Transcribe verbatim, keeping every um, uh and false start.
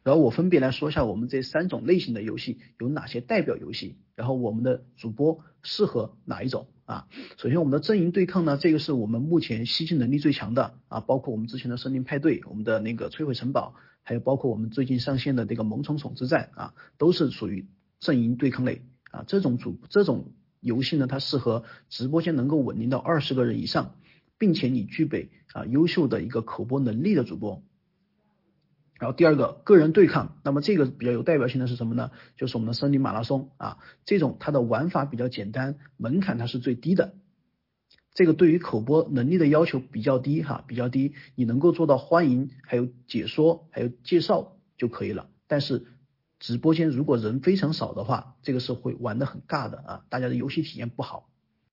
然后我分别来说一下我们这三种类型的游戏有哪些代表游戏，然后我们的主播适合哪一种啊。首先我们的阵营对抗呢，这个是我们目前吸金能力最强的啊，包括我们之前的森林派对，我们的那个摧毁城堡，还有包括我们最近上线的这个萌宠宠之战啊，都是属于阵营对抗类啊。这种主这种游戏呢，它适合直播间能够稳定到二十个人以上，并且你具备啊优秀的一个口播能力的主播。然后第二个个人对抗，那么这个比较有代表性的是什么呢？就是我们的森林马拉松啊，这种它的玩法比较简单，门槛它是最低的，这个对于口播能力的要求比较低哈，比较低，你能够做到欢迎，还有解说，还有介绍就可以了。但是直播间如果人非常少的话，这个是会玩得很尬的啊，大家的游戏体验不好。